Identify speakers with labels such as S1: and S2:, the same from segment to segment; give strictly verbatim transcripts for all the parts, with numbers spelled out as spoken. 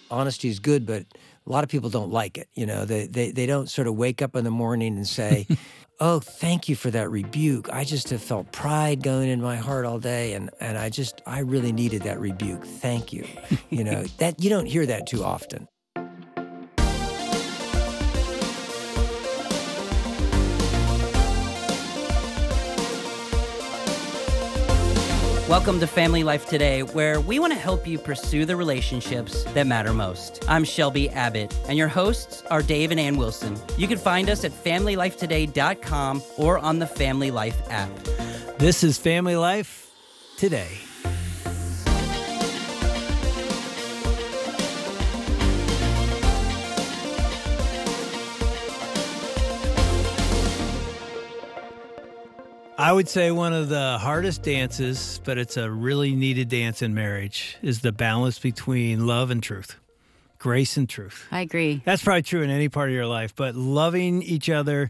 S1: honesty is good, but a lot of people don't like it. You know, they, they, they don't sort of wake up in the morning and say, oh, thank you for that rebuke. I just have felt pride going in my heart all day, and, and I just, I really needed that rebuke. Thank you. You know, that you don't hear that too often.
S2: Welcome to Family Life Today, where we want to help you pursue the relationships that matter most. I'm Shelby Abbott, and your hosts are Dave and Ann Wilson. You can find us at family life today dot com or on the Family Life app.
S3: This is Family Life Today. I would say one of the hardest dances, but it's a really needed dance in marriage, is the balance between love and truth, grace and truth.
S4: I agree.
S3: That's probably true in any part of your life, but loving each other,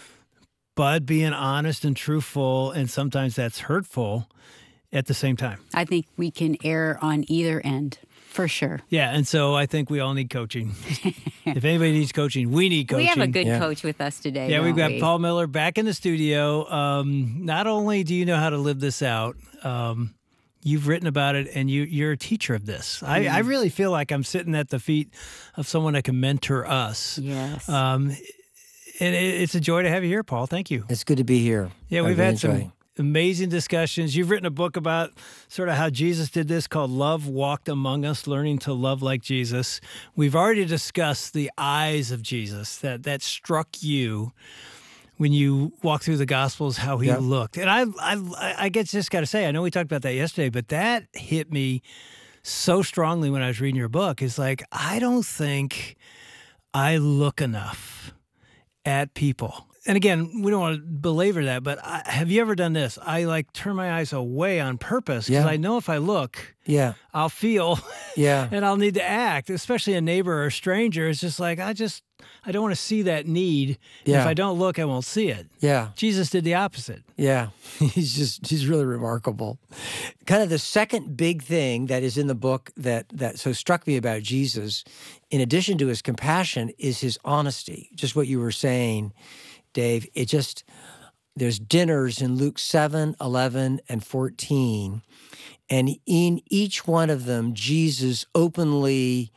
S3: but being honest and truthful, and sometimes that's hurtful at the same time.
S4: I think we can err on either end, for sure.
S3: Yeah, and so I think we all need coaching. If anybody needs coaching, we need coaching.
S4: We have a good
S1: Yeah.
S4: coach with us today.
S3: Yeah,
S4: don't
S3: we've got
S4: we?
S3: Paul Miller back in the studio. Um, not only do you know how to live this out, um, you've written about it, and you, you're a teacher of this. I, I really feel like I'm sitting at the feet of someone that can mentor us.
S4: Yes.
S3: Um, and it, it's a joy to have you here, Paul. Thank you.
S1: It's good to be here.
S3: Yeah,
S1: I
S3: we've
S1: really
S3: had some
S1: enjoy it.
S3: amazing discussions. You've written a book about sort of how Jesus did this called Love Walked Among Us, Learning to Love Like Jesus. We've already discussed the eyes of Jesus that, that struck you when you walked through the Gospels, how he
S1: Yep.
S3: looked. And I, I, I guess just got to say, I know we talked about that yesterday, but that hit me so strongly when I was reading your book. It's like, I don't think I look enough at people. And again, we don't want to belabor that, but I, have you ever done this? I like turn my eyes away on purpose because
S1: Yeah.
S3: I know if I look,
S1: Yeah,
S3: I'll feel
S1: yeah.
S3: and I'll need to act, especially a neighbor or a stranger. It's just like, I just, I don't want to see that need. And
S1: Yeah.
S3: if I don't look, I won't see it.
S1: Yeah.
S3: Jesus did the opposite.
S1: Yeah, he's just, he's really remarkable. Kind of the second big thing that is in the book that, that so struck me about Jesus, in addition to his compassion, is his honesty. Just what you were saying, Dave. It just, there's dinners in Luke seven, eleven, and fourteen. And in each one of them, Jesus openly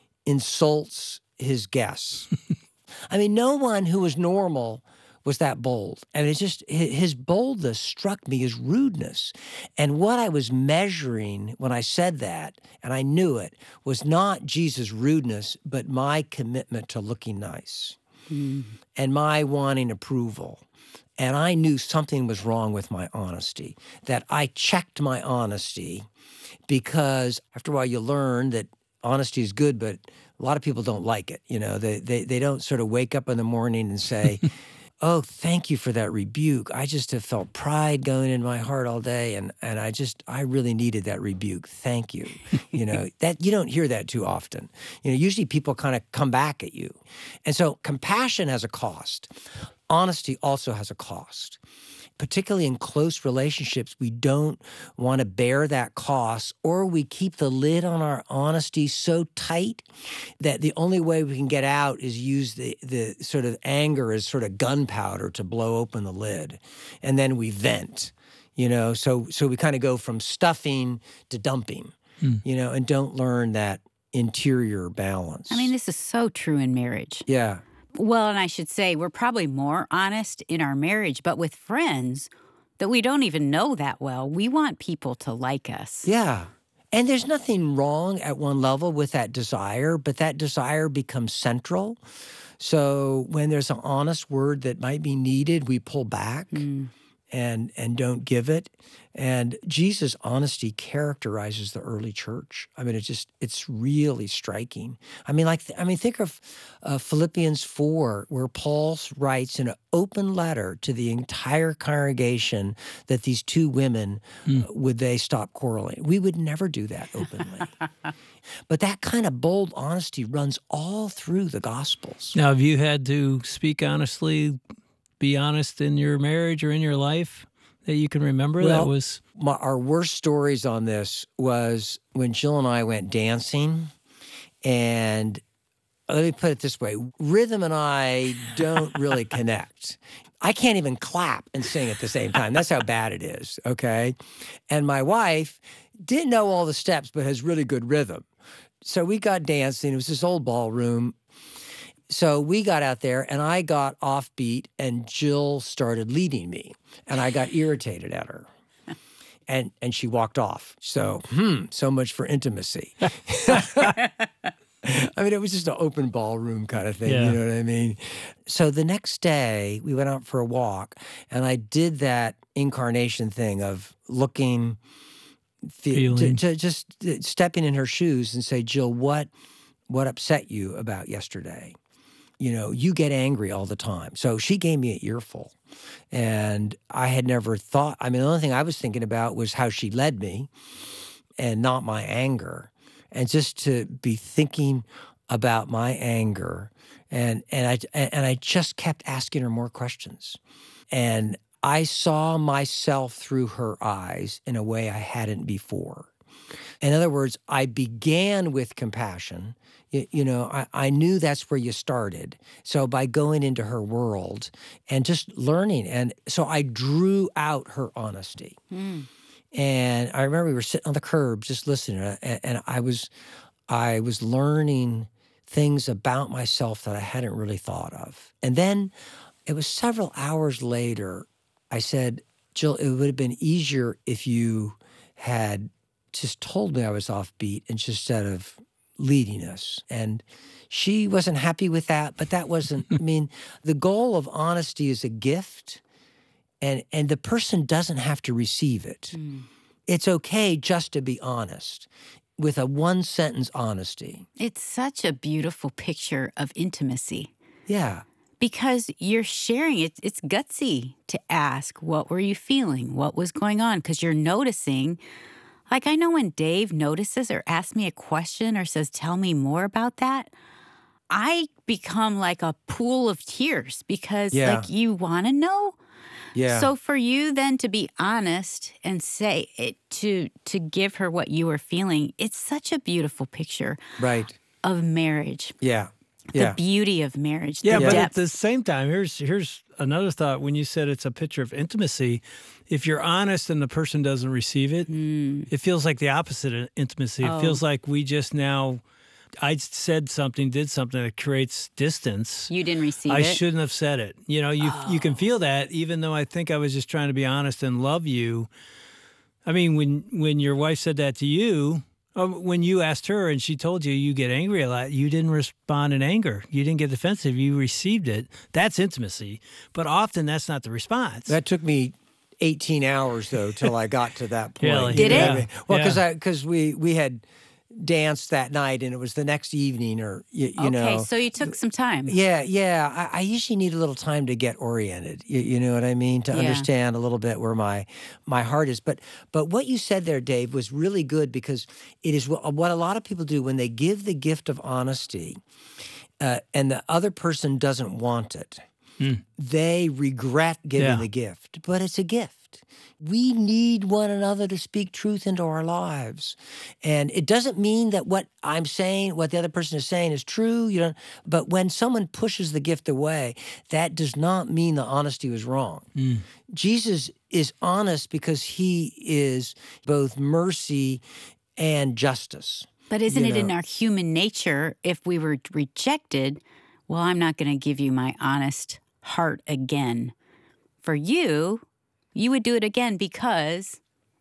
S1: insults his guests. I mean, no one who was normal was that bold. And it's just, hi- his boldness struck me as rudeness. And what I was measuring when I said that, and I knew it, was not Jesus' rudeness, but my commitment to looking nice and my wanting approval. And I knew something was wrong with my honesty, that I checked my honesty, because after a while you learn that honesty is good, but a lot of people don't like it. You know, they, they, they don't sort of wake up in the morning and say, oh, thank you for that rebuke. I just have felt pride going in my heart all day, and, and I just, I really needed that rebuke. Thank you. You know, that you don't hear that too often. You know, usually people kind of come back at you. And so compassion has a cost. Honesty also has a cost. Particularly in close relationships, we don't want to bear that cost, or we keep the lid on our honesty so tight that the only way we can get out is use the, the sort of anger as sort of gunpowder to blow open the lid. And then we vent, you know, so so we kind of go from stuffing to dumping,
S3: Hmm.
S1: you know, and don't learn that interior balance.
S4: I mean, this is so true in marriage.
S1: yeah.
S4: Well, and I should say we're probably more honest in our marriage, but with friends that we don't even know that well, we want people to like us.
S1: Yeah. And there's nothing wrong at one level with that desire, but that desire becomes central. So when there's an honest word that might be needed, we pull back
S4: Mm.
S1: and and don't give it. And Jesus' honesty characterizes the early church. I mean, it's just, it's really striking. I mean, like, I mean, think of uh, Philippians four, where Paul writes in an open letter to the entire congregation that these two women, uh, would they stop quarreling? We would never do that openly. But that kind of bold honesty runs all through the Gospels.
S3: Now, have you had to speak honestly, be honest in your marriage or in your life that you can remember?
S1: Well,
S3: that was
S1: My, our worst stories on this was when Jill and I went dancing, And let me put it this way. Rhythm and I don't really connect. I can't even clap and sing at the same time. That's how bad it is, okay? And my wife didn't know all the steps, but has really good rhythm. So we got dancing. It was this old ballroom. So we got out there, and I got offbeat, and Jill started leading me, and I got irritated at her. And and she walked off. So, hmm, so much for intimacy. I mean, it was just an open ballroom kind of thing,
S3: Yeah.
S1: you know what I mean? So the next day, we went out for a walk, and I did that incarnation thing of looking, fe- to,
S3: Feeling.
S1: to just stepping in her shoes and say, Jill, what what upset you about yesterday? You know, you get angry all the time. So she gave me an earful. And I had never thought, I mean, the only thing I was thinking about was how she led me and not my anger. And just to be thinking about my anger. And, and, I, and I just kept asking her more questions. And I saw myself through her eyes in a way I hadn't before. In other words, I began with compassion. You, you know, I, I knew that's where you started. So by going into her world and just learning, and so I drew out her honesty.
S4: Mm.
S1: And I remember we were sitting on the curb just listening, and, and I was, I was learning things about myself that I hadn't really thought of. And then it was several hours later, I said, Jill, it would have been easier if you had just told me I was offbeat and just instead of leading us. And she wasn't happy with that, but that wasn't, I mean, the goal of honesty is a gift, and, and the person doesn't have to receive it.
S4: Mm.
S1: It's okay just to be honest with a one-sentence honesty.
S4: It's such a beautiful picture of intimacy.
S1: Yeah.
S4: Because you're sharing it. It's gutsy to ask, what were you feeling? What was going on? Because you're noticing. Like, I know when Dave notices or asks me a question or says, tell me more about that, I become like a pool of tears because,
S1: Yeah.
S4: like, you want to know.
S1: Yeah.
S4: So for you then to be honest and say it, to to give her what you were feeling, it's such a beautiful picture
S1: Right.
S4: of marriage,
S1: Yeah.
S4: the
S1: Yeah.
S4: beauty of marriage,
S3: Yeah,
S4: the
S3: but at
S4: depth.
S3: the same time, here's here's another thought. When you said it's a picture of intimacy, if you're honest and the person doesn't receive it,
S4: Mm.
S3: it feels like the opposite of intimacy. It
S4: Oh.
S3: feels like we just now, I said something, did something that creates distance.
S4: You didn't receive
S3: I
S4: it.
S3: shouldn't have said it. You know, you you can feel that, even though I think I was just trying to be honest and love you. I mean, when when your wife said that to you, or when you asked her and she told you you get angry a lot, you didn't respond in anger. You didn't get defensive. You received it. That's intimacy. But often that's not the response.
S1: That took me eighteen hours though till I got to that point.
S3: Really?
S1: You
S4: Did
S1: know
S4: it?
S1: what I mean? Well, because
S3: Yeah.
S1: I because we we had danced that night and it was the next evening, or you, you
S4: okay,
S1: know.
S4: so you took some time.
S1: Yeah, yeah. I, I usually need a little time to get oriented. You, you know what I mean? To
S4: Yeah.
S1: understand a little bit where my my heart is. But but what you said there, Dave, was really good, because it is what, what a lot of people do when they give the gift of honesty, uh, and the other person doesn't want it. They regret giving
S3: Yeah.
S1: the gift, but it's a gift. We need one another to speak truth into our lives. And it doesn't mean that what I'm saying, what the other person is saying is true, you know, but when someone pushes the gift away, that does not mean the honesty was wrong. Jesus is honest because he is both mercy and justice.
S4: But isn't
S1: You
S4: it in
S1: know.
S4: our human nature, if we were rejected, well, I'm not going to give you my honest heart again. For you, you would do it again because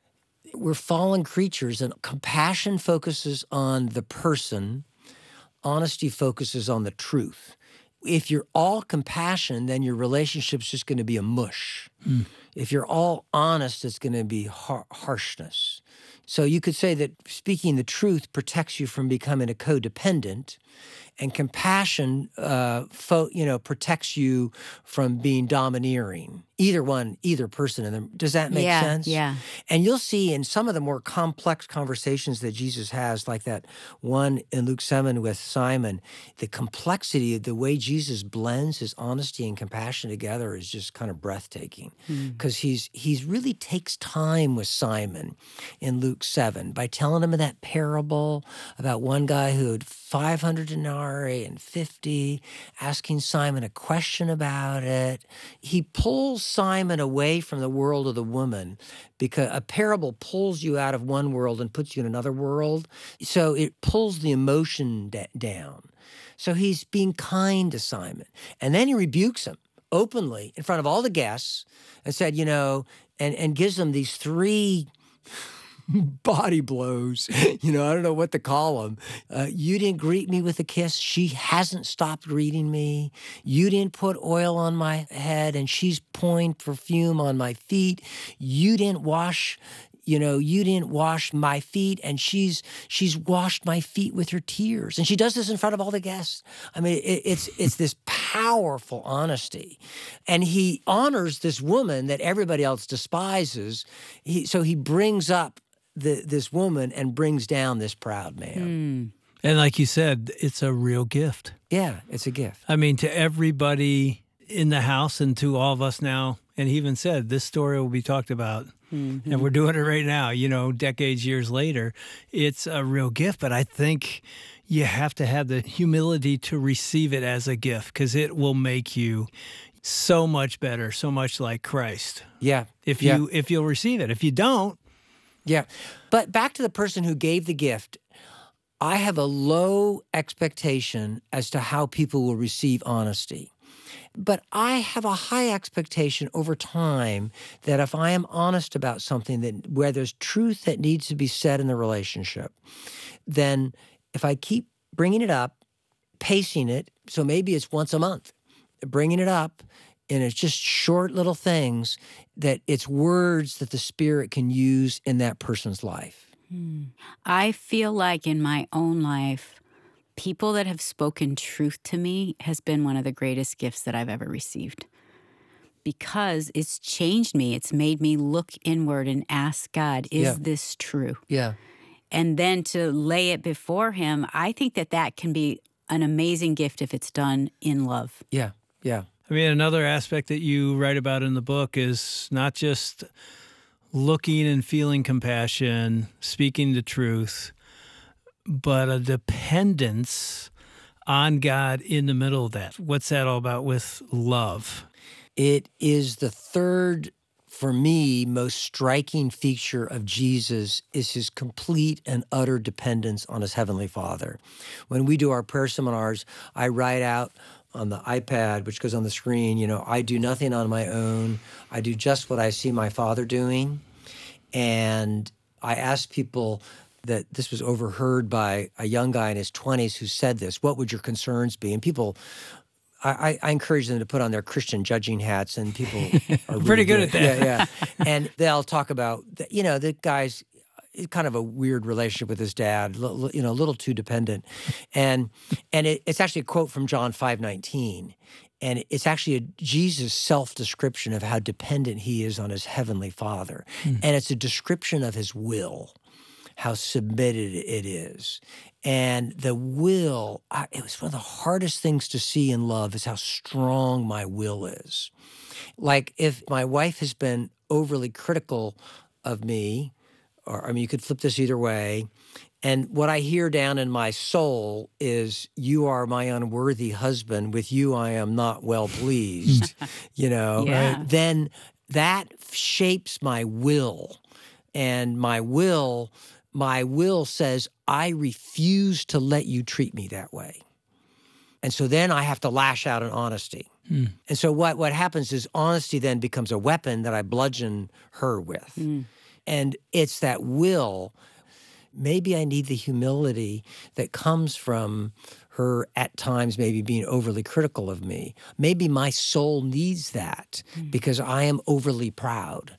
S1: We're fallen creatures, and compassion focuses on the person, honesty focuses on the truth. If you're all compassion, then your relationship's just going to be a mush. If you're all honest, it's going to be har- harshness. So you could say that speaking the truth protects you from becoming a codependent, and compassion, uh, fo- you know, protects you from being domineering. Either one, either person in them. Does that make
S4: Yeah,
S1: sense?
S4: yeah.
S1: And you'll see in some of the more complex conversations that Jesus has, like that one in Luke seven with Simon, the complexity of the way Jesus blends his honesty and compassion together is just kind of breathtaking.
S4: Hmm.
S1: because he's he's really takes time with Simon in Luke seven by telling him that parable about one guy who had five hundred denarii and fifty, asking Simon a question about it. He pulls Simon away from the world of the woman because a parable pulls you out of one world and puts you in another world. So it pulls the emotion da- down. So he's being kind to Simon. And then he rebukes him openly in front of all the guests and said, you know, and, and gives them these three body blows. You know, I don't know what to call them. Uh, you didn't greet me with a kiss. She hasn't stopped greeting me. You didn't put oil on my head, and she's pouring perfume on my feet. You didn't wash You know, you didn't wash my feet, and she's she's washed my feet with her tears. And she does this in front of all the guests. I mean, it, it's it's this powerful honesty. And he honors this woman that everybody else despises. He, so he brings up the, this woman and brings down this proud man.
S4: Mm.
S3: And like you said, it's a real gift.
S1: Yeah, it's a gift.
S3: I mean, to everybody in the house and to all of us now, and he even said, this story will be talked about. Mm-hmm. And we're doing it right now, you know, decades, years later. It's a real gift, but I think you have to have the humility to receive it as a gift because it will make you so much better, so much like Christ.
S1: Yeah.
S3: If
S1: yeah.
S3: you if you'll receive it. If you don't.
S1: Yeah. But back to the person who gave the gift, I have a low expectation as to how people will receive honesty. But I have a high expectation over time that if I am honest about something that where there's truth that needs to be said in the relationship, then if I keep bringing it up, pacing it, so maybe it's once a month, bringing it up, and it's just short little things that it's words that the Spirit can use in that person's life.
S4: Hmm. I feel like in my own life, people that have spoken truth to me has been one of the greatest gifts that I've ever received because it's changed me. It's made me look inward and ask God, is
S1: Yeah.
S4: this true?
S1: Yeah.
S4: And then to lay it before him, I think that that can be an amazing gift if it's done in love.
S1: Yeah. Yeah.
S3: I mean, another aspect that you write about in the book is not just looking and feeling compassion, speaking the truth, but a dependence on God in the middle of that. What's that all about with love?
S1: It is the third, for me, most striking feature of Jesus is his complete and utter dependence on his Heavenly Father. When we do our prayer seminars, I write out on the iPad, which goes on the screen, you know, I do nothing on my own. I do just what I see my Father doing. And I ask people that this was overheard by a young guy in his twenties who said this, what would your concerns be? And people, I, I encourage them to put on their Christian judging hats, and people are really
S3: pretty good at that.
S1: Yeah, yeah. And they'll talk about, you know, the guy's kind of a weird relationship with his dad, you know, a little too dependent. And and it, it's actually a quote from John five nineteen. And it's actually a Jesus' self-description of how dependent he is on his Heavenly Father. Mm. And it's a description of his will, how submitted it is. And the will, I, it was one of the hardest things to see in love is how strong my will is. Like if my wife has been overly critical of me, or I mean, you could flip this either way, and what I hear down in my soul is, you are my unworthy husband. With you, I am not well pleased, you know,
S4: Yeah.
S1: right? Then that shapes my will. And my will, my will says, I refuse to let you treat me that way. And so then I have to lash out in honesty. Mm. And so what, what happens is honesty then becomes a weapon that I bludgeon her with. Mm. And it's that will. Maybe I need the humility that comes from her at times maybe being overly critical of me. Maybe my soul needs that mm. because I am overly proud.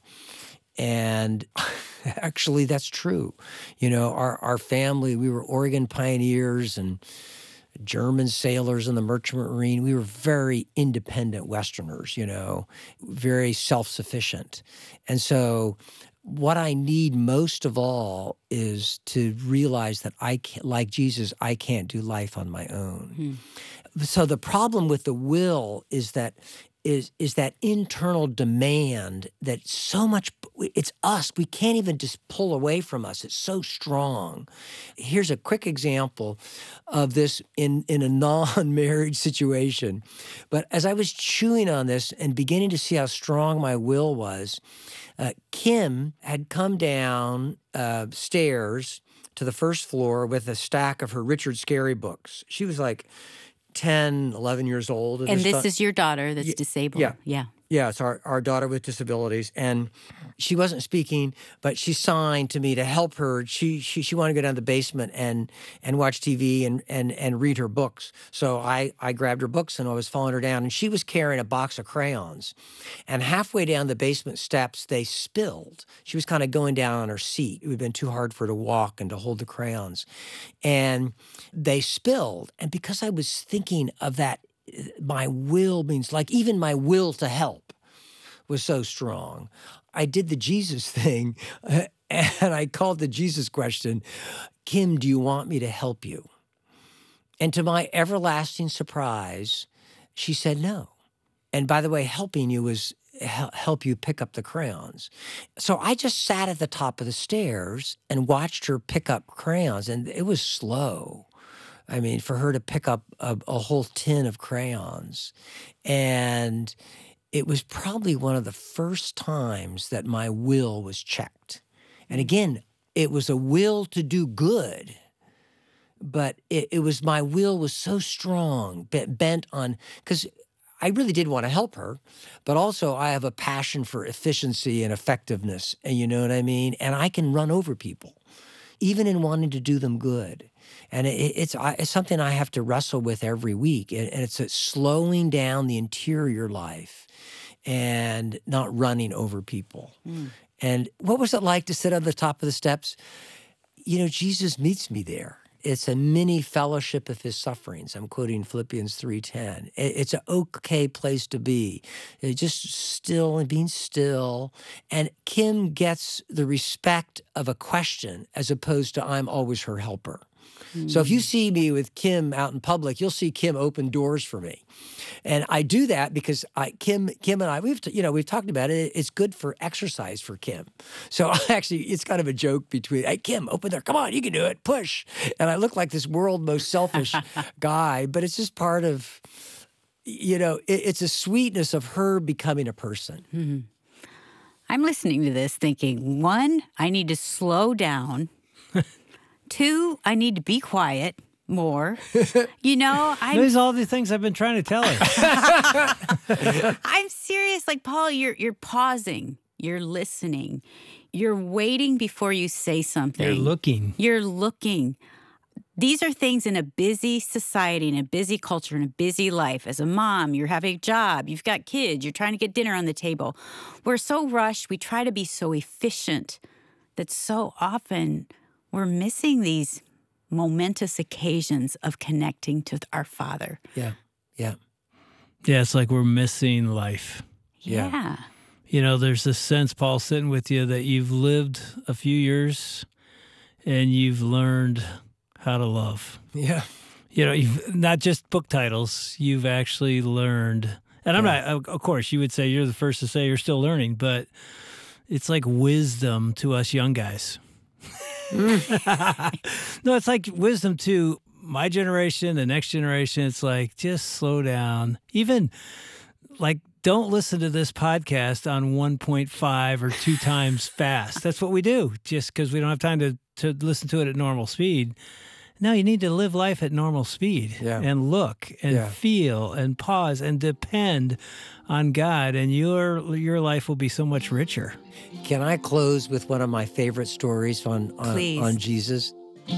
S1: And actually, that's true. You know, our, our family, we were Oregon pioneers and German sailors in the merchant marine. We were very independent Westerners, you know, very self-sufficient. And so what I need most of all is to realize that I can't, like Jesus, I can't do life on my own. Hmm. So the problem with the will is that is is that internal demand that so much, it's us. We can't even just pull away from us. It's so strong. Here's a quick example of this in, in a non-marriage situation. But as I was chewing on this and beginning to see how strong my will was, uh, Kim had come down uh, stairs to the first floor with a stack of her Richard Scarry books. She was like ten, eleven years old.
S4: And this
S1: time.
S4: is your daughter that's
S1: yeah,
S4: disabled.
S1: Yeah.
S4: Yeah.
S1: Yeah, it's our, our daughter with disabilities. And she wasn't speaking, but she signed to me to help her. She she she wanted to go down to the basement and and watch T V and and and read her books. So I, I grabbed her books and I was following her down. And she was carrying a box of crayons. And halfway down the basement steps, they spilled. She was kind of going down on her seat. It would have been too hard for her to walk and to hold the crayons. And they spilled. And because I was thinking of that, my will means, like, even my will to help was so strong. I did the Jesus thing, uh, and I called the Jesus question, Kim, do you want me to help you? And to my everlasting surprise, she said no. And by the way, helping you was help you pick up the crayons. So I just sat at the top of the stairs and watched her pick up crayons, and it was slow. I mean, for her to pick up a, a whole tin of crayons. And it was probably one of the first times that my will was checked. And again, it was a will to do good, but it, it was, my will was so strong, bent on, because I really did want to help her, but also I have a passion for efficiency and effectiveness, and you know what I mean? And I can run over people, even in wanting to do them good. And it, it's, it's something I have to wrestle with every week. And, and it's a slowing down the interior life and not running over people. Mm. And what was it like to sit on the top of the steps? You know, Jesus meets me there. It's a mini fellowship of his sufferings. I'm quoting Philippians three ten. It's an okay place to be. It's just still and being still. And Kim gets the respect of a question as opposed to I'm always her helper. Mm. So if you see me with Kim out in public, you'll see Kim open doors for me. And I do that because I, Kim, Kim and I, we've, you know, we've talked about it. It's good for exercise for Kim. So actually, it's kind of a joke between, hey, Kim, open there. Come on, you can do it. Push. And I look like this world most selfish guy, but it's just part of, you know, it, it's a sweetness of her becoming a person.
S4: Mm-hmm. I'm listening to this thinking, one, I need to slow down. Two, I need to be quiet more. You know, I
S3: These are all the things I've been trying to tell her.
S4: I'm serious. Like, Paul, you're you're pausing. You're listening. You're waiting before you say something.
S3: You're looking.
S4: You're looking. These are things in a busy society, in a busy culture, in a busy life. As a mom, you're having a job, you've got kids, you're trying to get dinner on the table. We're so rushed. We try to be so efficient that so often we're missing these momentous occasions of connecting to our Father.
S1: Yeah, yeah.
S3: Yeah, it's like we're missing life.
S4: Yeah.
S1: Yeah.
S3: You know, there's this sense, Paul, sitting with you that you've lived a few years and you've learned how to love.
S1: Yeah.
S3: You know, you've not just book titles, you've actually learned. And I'm
S1: Yeah.
S3: not, of course, you would say you're the first to say you're still learning, but it's like wisdom to us young guys. No, it's like wisdom to my generation, the next generation. It's like, just slow down. Even like, don't listen to this podcast on one point five or two times fast. That's what we do just because we don't have time to, to listen to it at normal speed. No, you need to live life at normal speed
S1: Yeah.
S3: and look and
S1: Yeah.
S3: feel and pause and depend on God, and your your life will be so much richer.
S1: Can I close with one of my favorite stories on on,
S4: Please.
S1: on Jesus?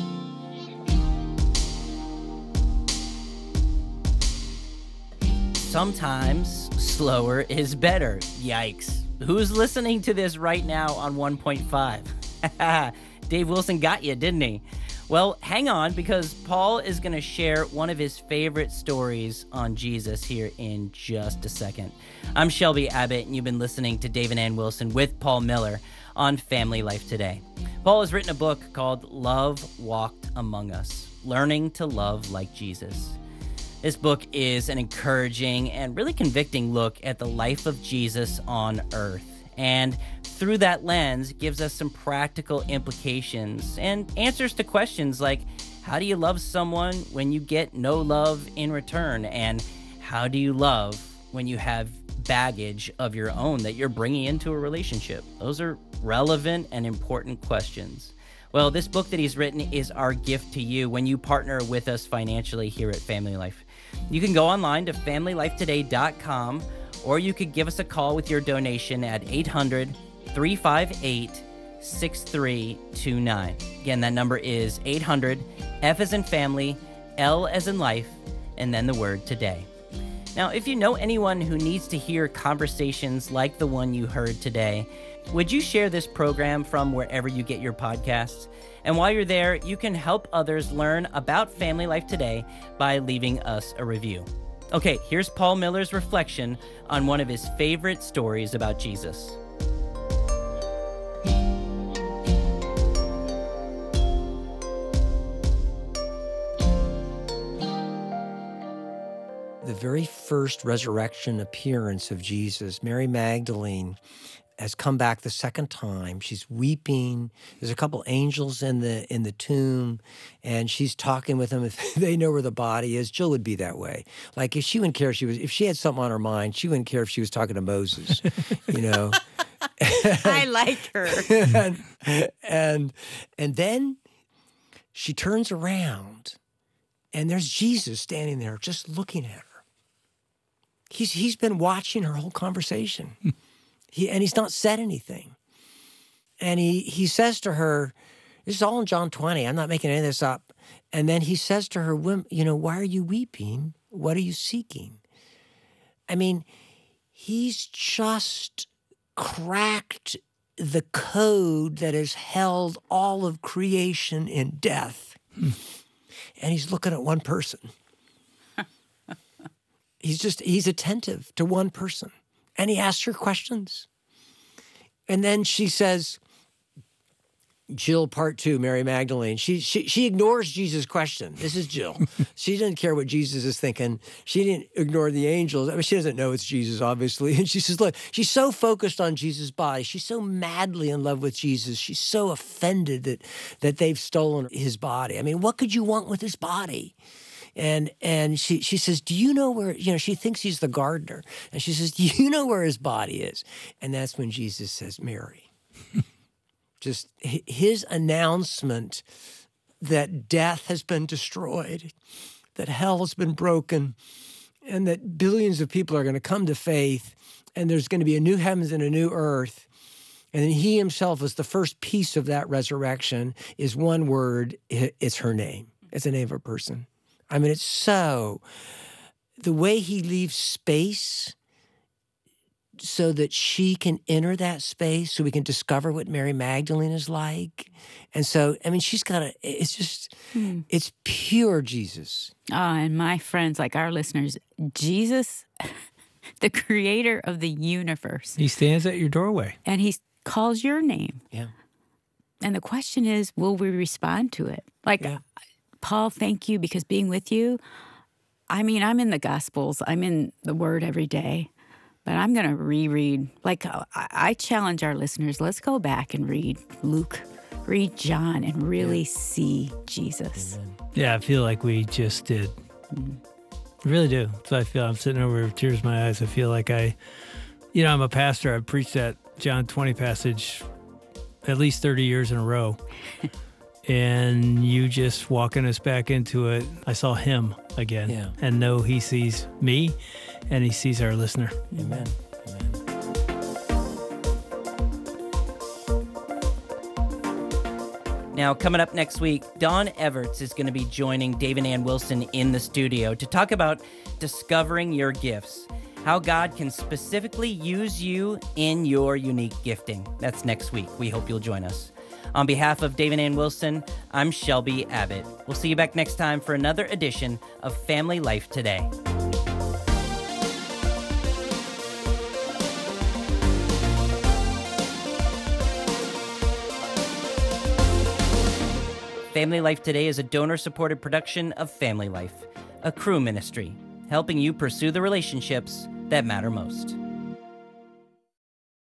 S2: Sometimes slower is better. Yikes. Who's listening to this right now on one point five? Dave Wilson got you, didn't he? Well, hang on, because Paul is going to share one of his favorite stories on Jesus here in just a second. I'm Shelby Abbott, and you've been listening to Dave and Ann Wilson with Paul Miller on Family Life Today. Paul has written a book called Love Walked Among Us, Learning to Love Like Jesus. This book is an encouraging and really convicting look at the life of Jesus on earth. And through that lens, gives us some practical implications and answers to questions like, how do you love someone when you get no love in return? And how do you love when you have baggage of your own that you're bringing into a relationship? Those are relevant and important questions. Well, this book that he's written is our gift to you when you partner with us financially here at Family Life. You can go online to family life today dot com, or you could give us a call with your donation at eight hundred, three five eight, six three two nine. Again, that number is eight hundred, F as in family, L as in life, and then the word today. Now, if you know anyone who needs to hear conversations like the one you heard today, would you share this program from wherever you get your podcasts? And while you're there, you can help others learn about Family Life Today by leaving us a review. Okay, here's Paul Miller's reflection on one of his favorite stories about Jesus.
S1: The very first resurrection appearance of Jesus, Mary Magdalene has come back the second time. She's weeping. There's a couple angels in the in the tomb, and she's talking with them. If they know where the body is, Jill would be that way. Like if she wouldn't care if she was if she had something on her mind, she wouldn't care if she was talking to Moses, you know.
S4: I like her.
S1: and, and and then she turns around, and there's Jesus standing there, just looking at her. He's he's been watching her whole conversation. He, and he's not said anything. And he, he says to her, this is all in John twenty, I'm not making any of this up. And then he says to her, you know, why are you weeping? What are you seeking? I mean, he's just cracked the code that has held all of creation in death. Hmm. And he's looking at one person. He's just, he's attentive to one person. And he asks her questions. And then she says, Jill, part two, Mary Magdalene, she, she, she ignores Jesus' question. This is Jill. She doesn't care what Jesus is thinking. She didn't ignore the angels. I mean, she doesn't know it's Jesus, obviously. And she says, look, she's so focused on Jesus' body. She's so madly in love with Jesus. She's so offended that, that they've stolen his body. I mean, what could you want with his body? And and she she says, do you know where, you know, she thinks he's the gardener. And she says, do you know where his body is? And that's when Jesus says, Mary. Just his announcement that death has been destroyed, that hell has been broken, and that billions of people are going to come to faith, and there's going to be a new heavens and a new earth. And then he himself is the first piece of that resurrection, is one word, it's her name. It's the name of a person. I mean, it's so, the way he leaves space so that she can enter that space, so we can discover what Mary Magdalene is like. And so, I mean, she's got a, it's just, hmm. it's pure Jesus.
S4: Oh, and my friends, like our listeners, Jesus, the creator of the universe.
S3: He stands at your doorway.
S4: And he calls your name.
S1: Yeah.
S4: And the question is, will we respond to it? Like, yeah. Paul, thank you, because being with you, I mean, I'm in the Gospels. I'm in the Word every day. But I'm going to reread. Like, I, I challenge our listeners, let's go back and read Luke, read John, and really yeah. see Jesus.
S1: Amen.
S3: Yeah, I feel like we just did. Mm-hmm. I really do. So I feel I'm sitting over with tears in my eyes. I feel like I, you know, I'm a pastor. I've preached that John twenty passage at least thirty years in a row. And you just walking us back into it. I saw him again
S1: yeah.
S3: and know he sees me and he sees our listener.
S1: Amen. Amen.
S2: Now, coming up next week, Dawn Everts is going to be joining Dave and Ann Wilson in the studio to talk about discovering your gifts, how God can specifically use you in your unique gifting. That's next week. We hope you'll join us. On behalf of Dave and Ann Wilson, I'm Shelby Abbott. We'll see you back next time for another edition of Family Life Today. Family Life Today is a donor-supported production of Family Life. a crew ministry, helping you pursue the relationships that matter most.